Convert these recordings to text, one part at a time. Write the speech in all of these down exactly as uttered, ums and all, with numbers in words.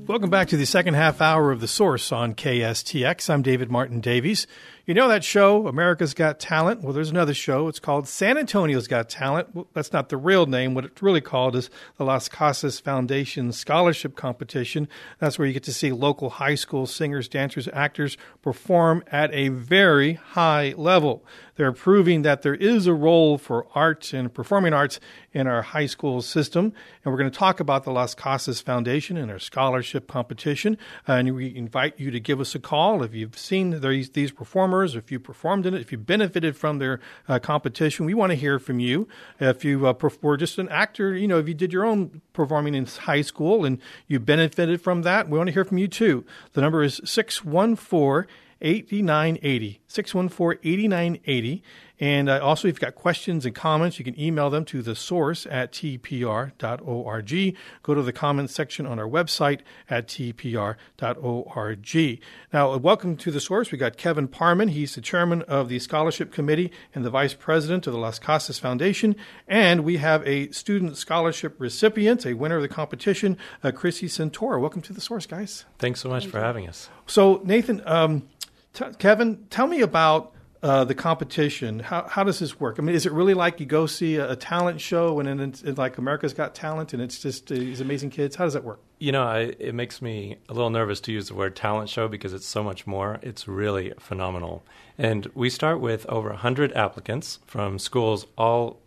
Welcome back to the second half hour of The Source on K S T X. I'm David Martin Davies. You know that show, America's Got Talent? Well, there's another show. It's called San Antonio's Got Talent. Well, that's not the real name. What it's really called is the Las Casas Foundation Scholarship Competition. That's where you get to see local high school singers, dancers, actors perform at a very high level. They're proving that there is a role for arts and performing arts in our high school system. And we're going to talk about the Las Casas Foundation and their scholarship competition. Uh, and we invite you to give us a call if you've seen these, these performers, if you performed in it, if you benefited from their uh, competition. We want to hear from you. If you uh, were just an actor, you know, if you did your own performing in high school and you benefited from that, we want to hear from you too. The number is six one four, eight nine eight zero, six one four, eight nine eight zero. And uh, also, if you've got questions and comments, you can email them to the source at t p r dot org. Go to the comments section on our website at t p r dot org. Now, welcome to The Source. We got Kevin Parman. He's the chairman of the Scholarship Committee and the vice president of the Las Casas Foundation. And we have a student scholarship recipient, a winner of the competition, uh, Chrissy Santora. Welcome to The Source, guys. Thanks so much Thank for you. having us. So, Nathan, um, t- Kevin, tell me about Uh, the competition. How how does this work? I mean, is it really like you go see a, a talent show and then it's, it's like America's Got Talent and it's just uh, these amazing kids? How does that work? You know, I, it makes me a little nervous to use the word talent show because it's so much more. It's really phenomenal. And we start with over one hundred applicants from schools all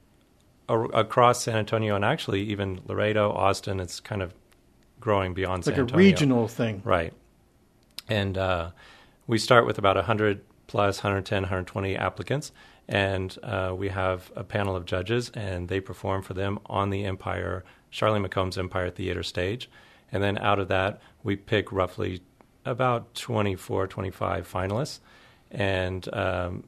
a- across San Antonio and actually even Laredo, Austin. It's kind of growing beyond it's San like Antonio. Like a regional thing. Right. And uh, we start with about one hundred plus one hundred ten, one hundred twenty applicants, and uh, we have a panel of judges, and they perform for them on the Empire, Charlie McCombs Empire Theater stage. And then out of that, we pick roughly about twenty-four, twenty-five finalists, and um,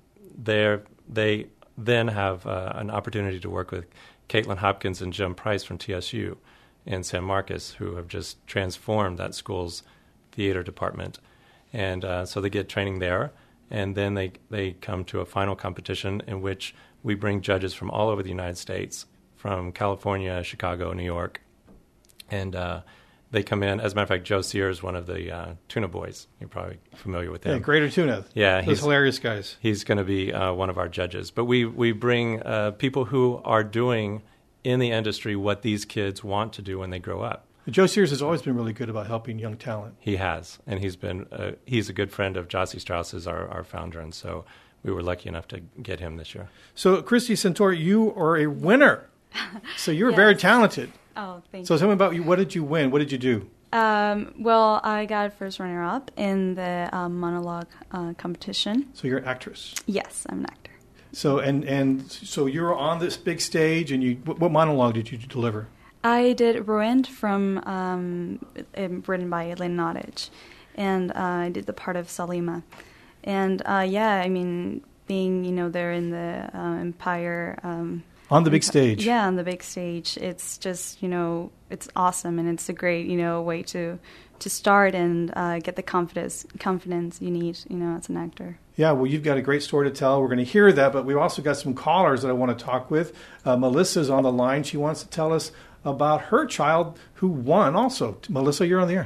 they then have uh, an opportunity to work with Caitlin Hopkins and Jim Price from T S U in San Marcos, who have just transformed that school's theater department. And uh, so they get training there. And then they, they come to a final competition in which we bring judges from all over the United States, from California, Chicago, New York. And uh, they come in. As a matter of fact, Joe Sears, one of the uh, Tuna Boys. You're probably familiar with him. Yeah, Greater Tuna. Yeah. Those he's hilarious guys. He's going to be uh, one of our judges. But we, we bring uh, people who are doing in the industry what these kids want to do when they grow up. Joe Sears has always been really good about helping young talent. He has, and he's been uh, he's a good friend of Jossie Strauss, is our, our founder, and so we were lucky enough to get him this year. So, Christy Santora, you are a winner. So you're yes. very talented. Oh, thank so you. So tell me about you. What did you win? What did you do? Um, well, I got first runner-up in the um, monologue uh, competition. So you're an actress? Yes, I'm an actor. So and and so you're on this big stage, and you what, what monologue did you deliver? I did Ruined from um, written by Elaine Nottage, and uh, I did the part of Salima. And uh, yeah, I mean, being, you know, there in the uh, Empire. Um, on the big stage. Yeah, on the big stage. It's just, you know, it's awesome, and it's a great, you know, way to to start and uh, get the confidence confidence you need, you know, as an actor. Yeah, well, you've got a great story to tell. We're going to hear that, but we've also got some callers that I want to talk with. Uh, Melissa's on the line. She wants to tell us about her child who won also. Melissa, you're on the air.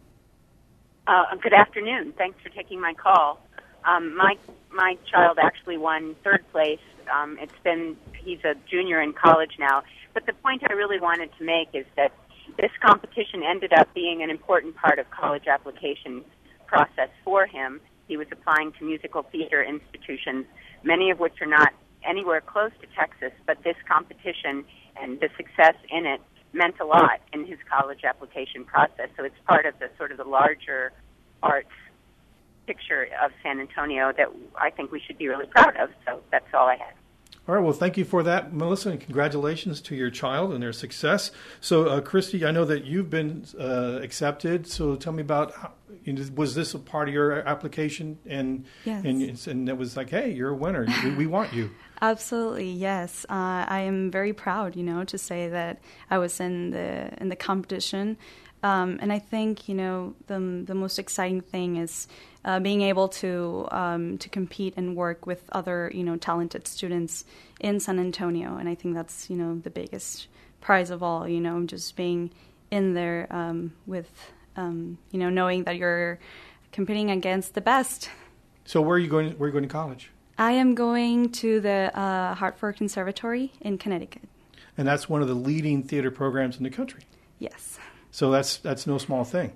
Uh, good afternoon. Thanks for taking my call. Um, my my child actually won third place. Um, it's been he's a junior in college now. But the point I really wanted to make is that this competition ended up being an important part of college application process for him. He was applying to musical theater institutions, many of which are not anywhere close to Texas, but this competition and the success in it meant a lot in his college application process. So it's part of the sort of the larger arts picture of San Antonio that I think we should be really proud of. So that's all I had. All right. Well, thank you for that, Melissa, and congratulations to your child and their success. So, uh, Christy, I know that you've been uh, accepted. So tell me about, how, you know, was this a part of your application? And, yes. and, and it was like, hey, you're a winner. we, we want you. Absolutely, yes. Uh, I am very proud, you know, to say that I was in the in the competition. Um, and I think, you know, the the most exciting thing is uh, being able to um, to compete and work with other, you know, talented students in San Antonio. And I think that's, you know, the biggest prize of all, you know, just being in there um, with um, you know, knowing that you're competing against the best. So where are you going? Where are you going to college? I am going to the uh, Hartford Conservatory in Connecticut. And that's one of the leading theater programs in the country. Yes. So that's that's no small thing.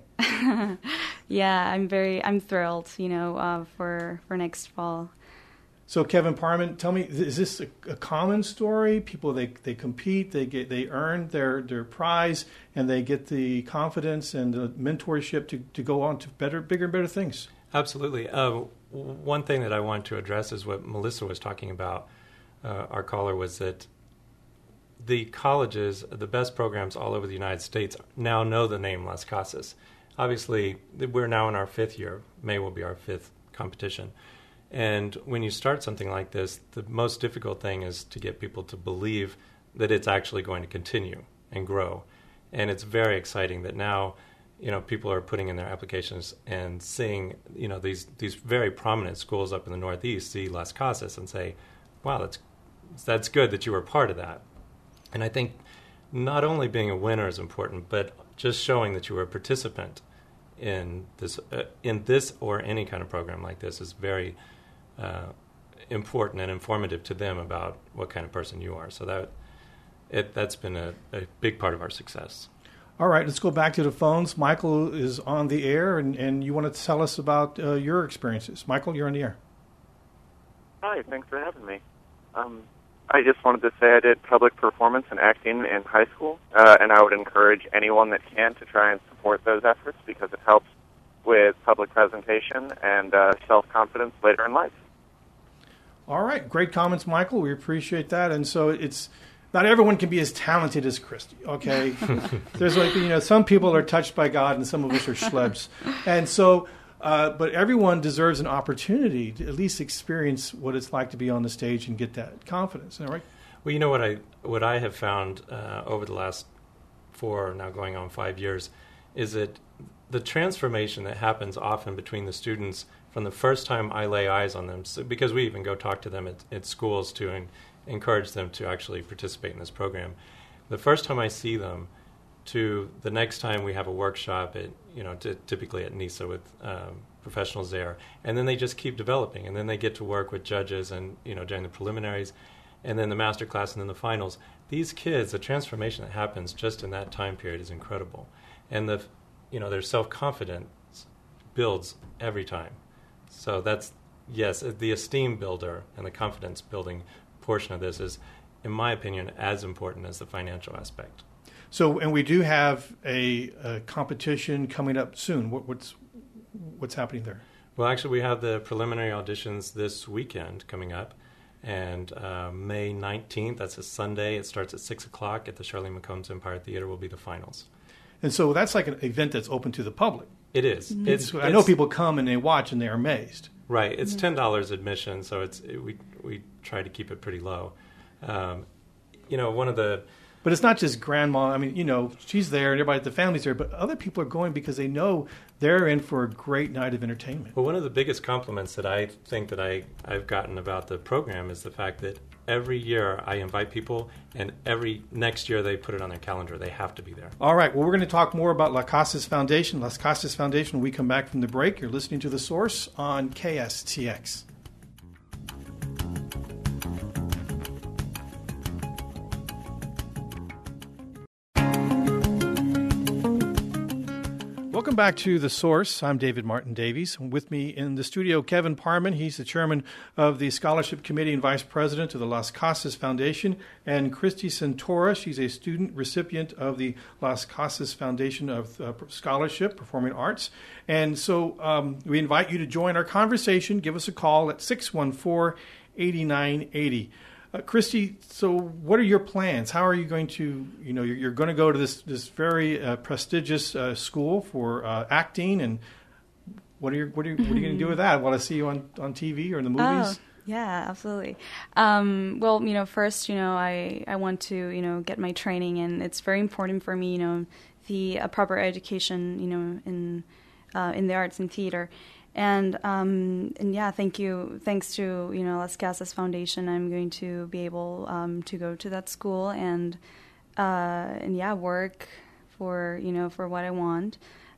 Yeah, I'm very I'm thrilled, you know, uh, for for next fall. So Kevin Parman, tell me, is this a, a common story? People they they compete, they get they earn their, their prize, and they get the confidence and the mentorship to, to go on to better, bigger and better things. Absolutely. Uh, one thing that I want to address is what Melissa was talking about. Uh, our caller was that the colleges, the best programs all over the United States now know the name Las Casas. Obviously, we're now in our fifth year. May will be our fifth competition. And when you start something like this, the most difficult thing is to get people to believe that it's actually going to continue and grow. And it's very exciting that now, you know, people are putting in their applications and seeing, you know, these these very prominent schools up in the Northeast see Las Casas and say, wow, that's that's good that you were part of that. And I think not only being a winner is important, but just showing that you were a participant in this uh, in this or any kind of program like this is very uh, important and informative to them about what kind of person you are. So that it that's been a, a big part of our success. All right, let's go back to the phones. Michael is on the air, and, and you want to tell us about uh, your experiences. Michael, you're on the air. Hi, thanks for having me. Um, I just wanted to say I did public performance and acting in high school, uh, and I would encourage anyone that can to try and support those efforts because it helps with public presentation and uh, self-confidence later in life. All right, great comments, Michael. We appreciate that. And so it's not everyone can be as talented as Christy, okay? There's like, you know, some people are touched by God and some of us are schlebs. And so, uh, but everyone deserves an opportunity to at least experience what it's like to be on the stage and get that confidence, isn't that right? Well, you know what I what I have found uh, over the last four, now going on five years, is that the transformation that happens often between the students from the first time I lay eyes on them, so, because we even go talk to them at, at schools to and encourage them to actually participate in this program. The first time I see them to the next time we have a workshop at, you know, t- typically at NISA with um, professionals there, and then they just keep developing, and then they get to work with judges and, you know, during the preliminaries, and then the master class, and then the finals. These kids, the transformation that happens just in that time period is incredible. And the, you know, their self-confidence builds every time. So that's, yes, the esteem builder and the confidence building portion of this is, in my opinion, as important as the financial aspect. So, and we do have a, a competition coming up soon. What, what's what's happening there? Well, actually, we have the preliminary auditions this weekend coming up, and uh, May nineteenth, that's a Sunday, it starts at six o'clock at the Charlene McCombs Empire Theater, will be the finals. And so that's like an event that's open to the public. It is. Mm-hmm. It's, I know people come and they watch and they're amazed. Right. It's ten dollars admission, so it's it, we we try to keep it pretty low. Um, you know, one of the... But it's not just grandma. I mean, you know, she's there and everybody, the family's there, but other people are going because they know they're in for a great night of entertainment. Well, one of the biggest compliments that I think that I, I've gotten about the program is the fact that every year I invite people, and every next year they put it on their calendar. They have to be there. All right. Well, we're going to talk more about Las Casas Foundation. Las Casas Foundation when we come back from the break. You're listening to The Source on K S T X. Welcome back to The Source. I'm David Martin Davies. With me in the studio, Kevin Parman. He's the chairman of the Scholarship Committee and vice president of the Las Casas Foundation. And Christy Santora, she's a student recipient of the Las Casas Foundation of uh, Scholarship, Performing Arts. And so um, we invite you to join our conversation. Give us a call at six one four, eight nine eight zero. Uh, Christy, so what are your plans? How are you going to, you know, you're, you're going to go to this this very uh, prestigious uh, school for uh, acting, and what are you what are you, what are you going to do with that? Will I see you on, on T V or in the movies? Oh, yeah, absolutely. Um, well, you know, first, you know, I, I want to, you know, get my training, and it's very important for me, you know, the a proper education, you know, in uh, in the arts and theater. And um, and yeah, thank you. Thanks to you know Las Casas Foundation, I'm going to be able um, to go to that school and uh, and yeah, work for you know for what I want.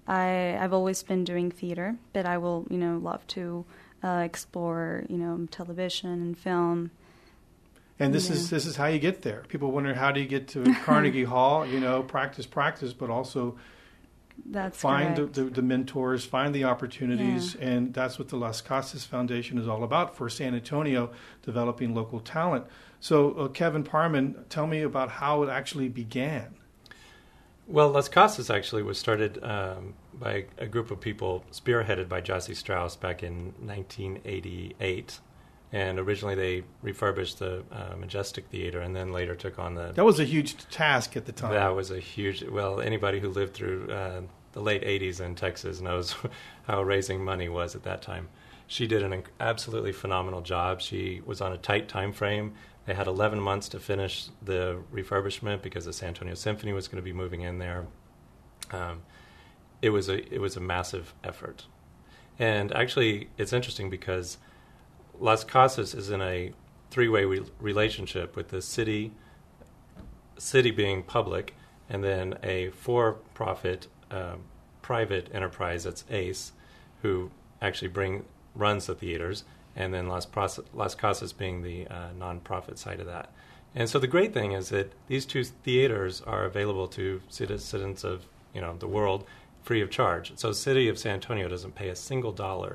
I, I've always been doing theater, but I will, you know, love to uh, explore, you know, television and film. And this yeah. is this is how you get there. People wonder, how do you get to Carnegie Hall? You know, practice, practice, but also that's find the, correct. the, the mentors, find the opportunities, Yeah. and that's what the Las Casas Foundation is all about for San Antonio, developing local talent. So, uh, Kevin Parman, tell me about how it actually began. Well, Las Casas actually was started um, by a group of people spearheaded by Jossie Strauss back in nineteen eighty-eight. And originally they refurbished the uh, Majestic Theater and then later took on the... That was a huge task at the time. That was a huge... Well, anybody who lived through uh, the late eighties in Texas knows how raising money was at that time. She did an absolutely phenomenal job. She was on a tight time frame. They had eleven months to finish the refurbishment because the San Antonio Symphony was going to be moving in there. Um, it was a it was a massive effort. And actually, it's interesting because Las Casas is in a three-way re- relationship with the city, city being public, and then a for-profit uh, private enterprise that's ACE, who actually bring runs the theaters, and then Las, Pras- Las Casas being the uh, non-profit side of that. And so the great thing is that these two theaters are available to citizens of you know the world free of charge. So the city of San Antonio doesn't pay a single dollar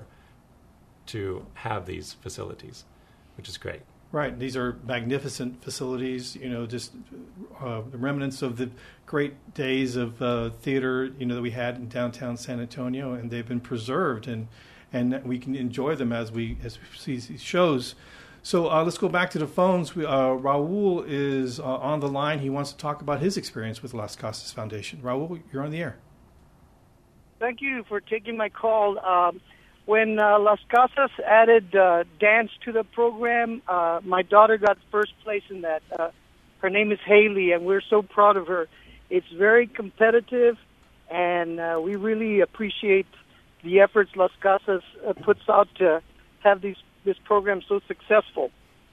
to have these facilities, which is great. Right. These are magnificent facilities, you know, just uh, the remnants of the great days of uh, theater, you know, that we had in downtown San Antonio, and they've been preserved, and and we can enjoy them as we as we see these shows. So uh, let's go back to the phones. We, uh, Raul is uh, on the line. He wants to talk about his experience with Las Casas Foundation. Raul, you're on the air. Thank you for taking my call. Um, When uh, Las Casas added uh, dance to the program, uh, my daughter got first place in that. Uh, her name is Haley, and we're so proud of her. It's very competitive, and uh, we really appreciate the efforts Las Casas uh, puts out to have these this program so successful.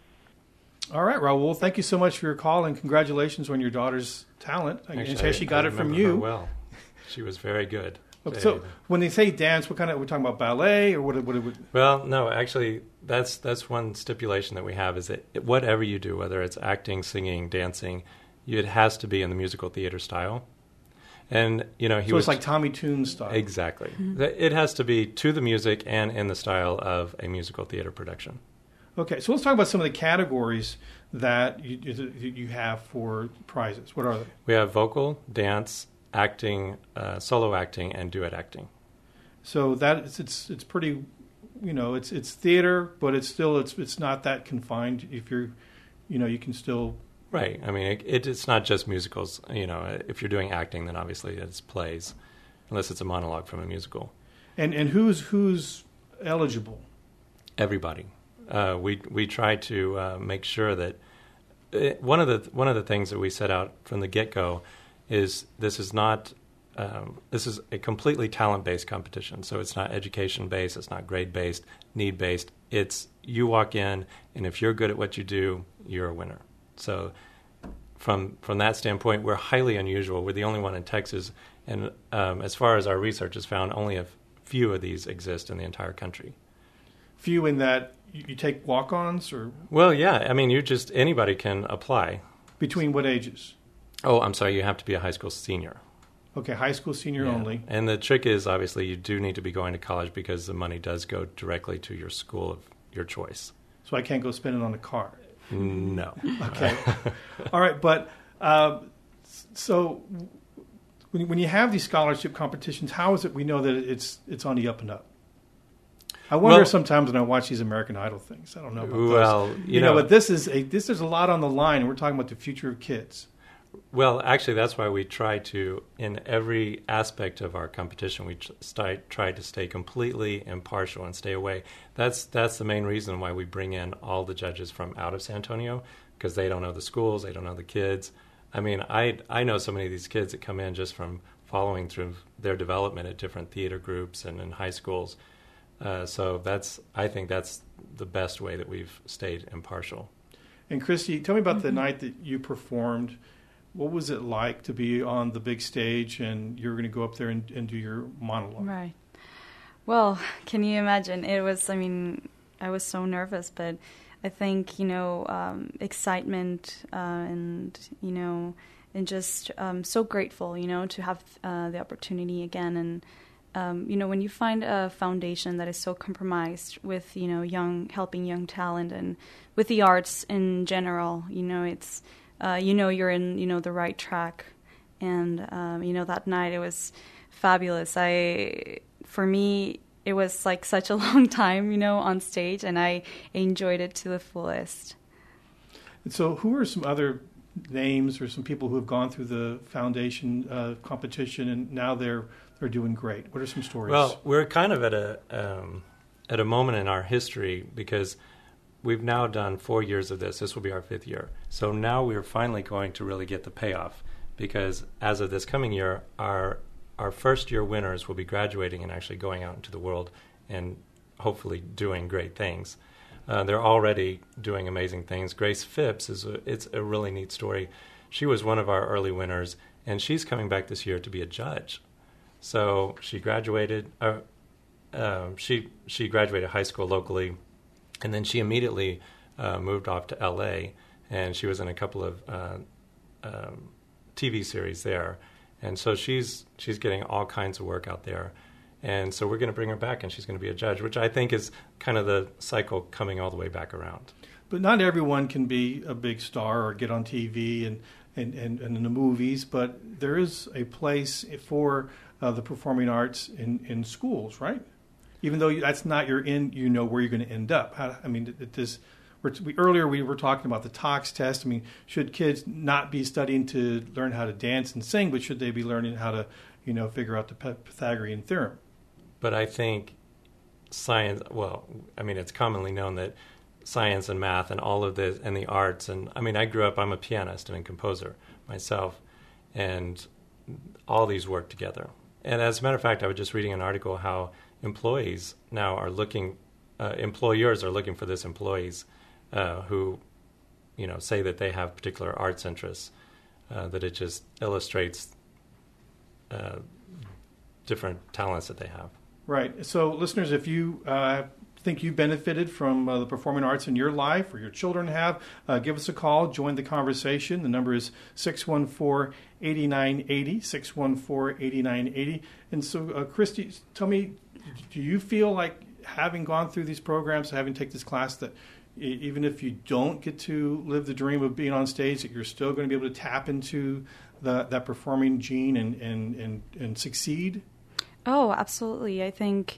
All right, Raul, thank you so much for your call, and congratulations on your daughter's talent. Actually, and she got I it from remember you. her well, she was very good. So when they say dance, what kind of, we're talking about ballet or what? What? what well, no, actually, that's that's one stipulation that we have is that it, whatever you do, whether it's acting, singing, dancing, you, it has to be in the musical theater style. And you know, he so was it's like Tommy Tune style. Exactly. Mm-hmm. It has to be to the music and in the style of a musical theater production. Okay, so let's talk about some of the categories that you, you have for prizes. What are they? We have vocal, dance, acting, uh, solo acting, and duet acting. So that it's, it's it's pretty, you know, it's it's theater, but it's still it's it's not that confined. If you're, you know, you can still. Right. I mean, it, it, it's not just musicals. You know, if you're doing acting, then obviously it's plays, unless it's a monologue from a musical. And and who's who's eligible? Everybody. Uh, we we try to uh, make sure that it, one of the one of the things that we set out from the get-go is this is not um, this is a completely talent-based competition. So it's not education-based, it's not grade-based, need-based. It's you walk in, and if you're good at what you do, you're a winner. So from from that standpoint, we're highly unusual. We're the only one in Texas, and um, as far as our research has found, only a few of these exist in the entire country. Few in that you, you take walk-ons, or well, yeah. I mean, you just anybody can apply. Between what ages? Oh, I'm sorry. You have to be a high school senior. Okay, high school senior yeah. only. And the trick is, obviously, you do need to be going to college because the money does go directly to your school of your choice. So I can't go spend it on a car. No. Okay. All right, but uh, so when when you have these scholarship competitions, how is it we know that it's it's on the up and up? I wonder well, sometimes when I watch these American Idol things. I don't know about well, those. You, you know, know, but this is a this. There's a lot on the line, and we're talking about the future of kids. Well, actually, that's why we try to, in every aspect of our competition, we try, try to stay completely impartial and stay away. That's that's the main reason why we bring in all the judges from out of San Antonio, because they don't know the schools, they don't know the kids. I mean, I I know so many of these kids that come in just from following through their development at different theater groups and in high schools. Uh, so that's I think that's the best way that we've stayed impartial. And Christy, tell me about mm-hmm. the night that you performed. what was it like to be on the big stage and you're going to go up there and, and do your monologue? Right. Well, can you imagine? It was, I mean, I was so nervous, but I think, you know, um, excitement uh, and, you know, and just um, so grateful, you know, to have uh, the opportunity again. And, um, you know, when you find a foundation that is so compromised with, you know, young, helping young talent and with the arts in general, you know, it's, uh, you know, you're in, you know, the right track. And, um, you know, that night it was fabulous. I, for me, it was like such a long time, you know, on stage, and I enjoyed it to the fullest. And so who are some other names or some people who have gone through the foundation uh, competition and now they're they're doing great? What are some stories? Well, we're kind of at a um, at a moment in our history because we've now done four years of this. This will be our fifth year. So now we're finally going to really get the payoff because as of this coming year, our our first year winners will be graduating and actually going out into the world and hopefully doing great things. Uh, they're already doing amazing things. Grace Phipps is a, it's a really neat story. She was one of our early winners, and she's coming back this year to be a judge. So she graduated. Uh, uh, she she graduated high school locally, and then she immediately uh, moved off to L A, and she was in a couple of uh, um, T V series there. And so she's she's getting all kinds of work out there. And so we're going to bring her back, and she's going to be a judge, which I think is kind of the cycle coming all the way back around. But not everyone can be a big star or get on T V and, and, and, and in the movies, but there is a place for uh, the performing arts in, in schools, right? Even though that's not your end, you know where you're going to end up. How, I mean, it, this, we're, we, earlier we were talking about the Tox test. I mean, should kids not be studying to learn how to dance and sing, but should they be learning how to, you know, figure out the Pythagorean theorem? But I think science, well, I mean, it's commonly known that science and math and all of this and the arts, and I mean, I grew up, I'm a pianist and a composer myself, and all these work together. And as a matter of fact, I was just reading an article how employees now are looking, uh, employers are looking for this employees uh, who, you know, say that they have particular arts interests, uh, that it just illustrates uh, different talents that they have. Right. So, listeners, if you uh, think you benefited from uh, the performing arts in your life or your children have, uh, give us a call. Join the conversation. The number is six one four, eight nine eight zero, six one four, eight nine eight zero. And so, uh, Christy, tell me, do you feel like having gone through these programs, having taken this class, that even if you don't get to live the dream of being on stage, that you're still going to be able to tap into the, that performing gene and, and, and, and succeed? Oh, absolutely. I think,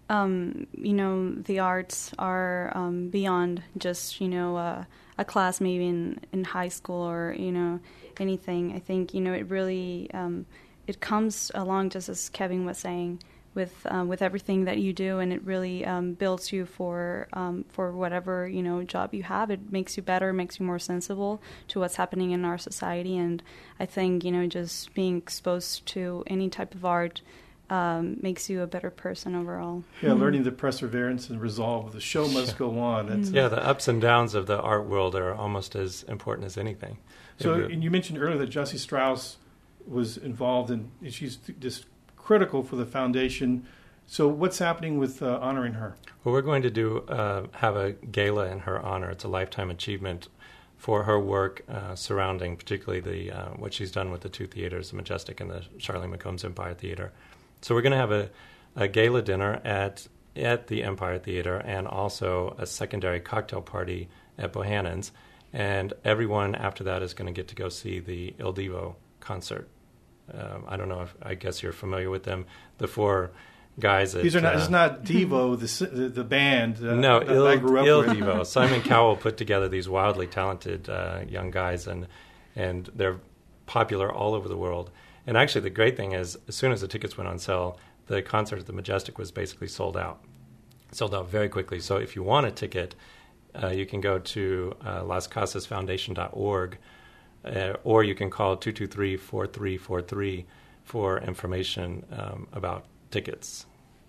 um, you know, the arts are um, beyond just, you know, uh, a class maybe in, in high school or, you know, anything. I think, you know, it really, um, it comes along, just as Kevin was saying, with um, with everything that you do, and it really um, builds you for um, for whatever, you know, job you have. It makes you better, makes you more sensible to what's happening in our society. And I think, you know, just being exposed to any type of art Um, makes you a better person overall. Yeah, mm-hmm. Learning the perseverance and resolve. The show must go on. That's yeah, the ups and downs of the art world are almost as important as anything. So, and you mentioned earlier that Jussie Strauss was involved, in, and she's just critical for the foundation. So, what's happening with uh, honoring her? Well, we're going to do uh, have a gala in her honor. It's a lifetime achievement for her work uh, surrounding, particularly the uh, what she's done with the two theaters, the Majestic and the Charlie McCombs Empire Theater. So we're going to have a, a gala dinner at at the Empire Theater and also a secondary cocktail party at Bohannon's. And everyone after that is going to get to go see the Il Divo concert. Um, I don't know if, I guess you're familiar with them. The four guys that... These are not, uh, it's not Devo, the, the the band uh, no, that Il, I grew up Il with. Divo. Simon Cowell put together these wildly talented uh, young guys, and and they're popular all over the world. And actually, the great thing is, as soon as the tickets went on sale, the concert at the Majestic was basically sold out. Sold out very quickly. So if you want a ticket, uh, you can go to uh, las casas foundation dot org, uh, or you can call two two three, four three four three for information um, about tickets.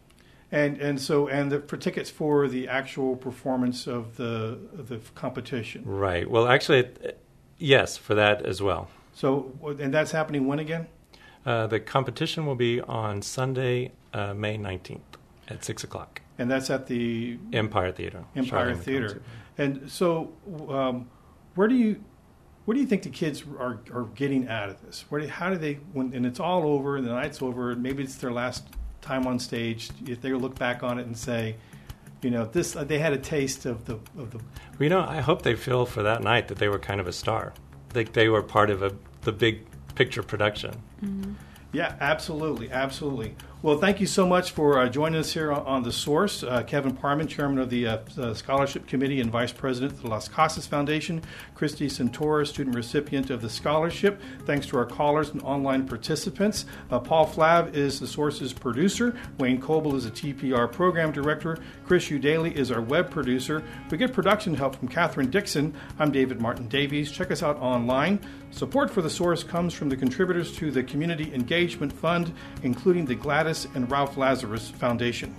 And and so and the, for tickets for the actual performance of the of the competition. Right. Well, actually, it, yes, for that as well. So, and that's happening when again? Uh, the competition will be on Sunday, uh, May nineteenth at six o'clock. And that's at the Empire Theater. Empire Theater. And so, um, where do you where do you think the kids are, are getting out of this? Where do, how do they, when and it's all over and the night's over, and maybe it's their last time on stage, if they look back on it and say, you know, this they had a taste of the of the. Well, you know, I hope they feel for that night that they were kind of a star, like they were part of a the big picture production. Mm-hmm. Yeah, absolutely, absolutely. Well, thank you so much for uh, joining us here on, on The Source. Uh, Kevin Parman, Chairman of the uh, uh, Scholarship Committee and Vice President of the Las Casas Foundation. Christy Santora, student recipient of the scholarship. Thanks to our callers and online participants. Uh, Paul Flav is The Source's producer. Wayne Coble is a T P R program director. Chris Udaly is our web producer. We get production help from Catherine Dixon. I'm David Martin Davies. Check us out online. Support for The Source comes from the contributors to the Community Engagement Fund, including the Gladys and Ralph Lazarus Foundation.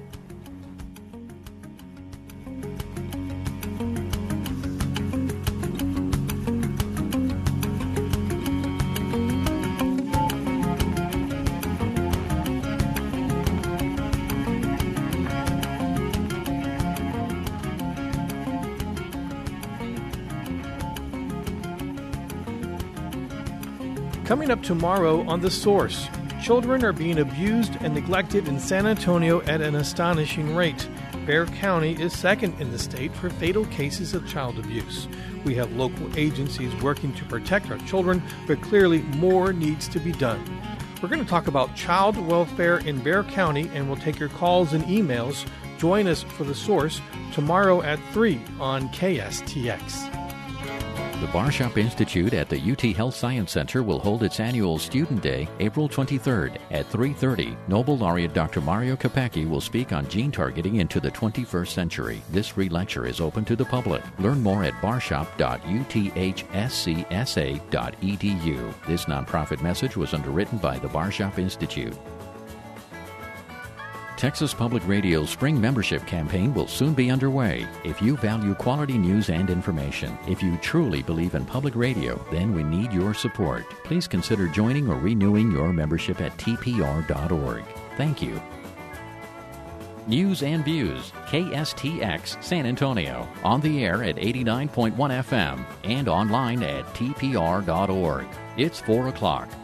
Coming up tomorrow on The Source, children are being abused and neglected in San Antonio at an astonishing rate. Bexar County is second in the state for fatal cases of child abuse. We have local agencies working to protect our children, but clearly more needs to be done. We're going to talk about child welfare in Bexar County, and we'll take your calls and emails. Join us for The Source tomorrow at three on K S T X. The Barshop Institute at the U T Health Science Center will hold its annual Student Day April twenty-third at three thirty. Nobel laureate Doctor Mario Capecchi will speak on gene targeting into the twenty-first century. This free lecture is open to the public. Learn more at barshop dot u t h s c s a dot e d u. This nonprofit message was underwritten by the Barshop Institute. Texas Public Radio's spring membership campaign will soon be underway. If you value quality news and information, if you truly believe in public radio, then we need your support. Please consider joining or renewing your membership at t p r dot org. Thank you. News and Views, K S T X San Antonio, on the air at eighty-nine point one F M and online at t p r dot org. It's four o'clock.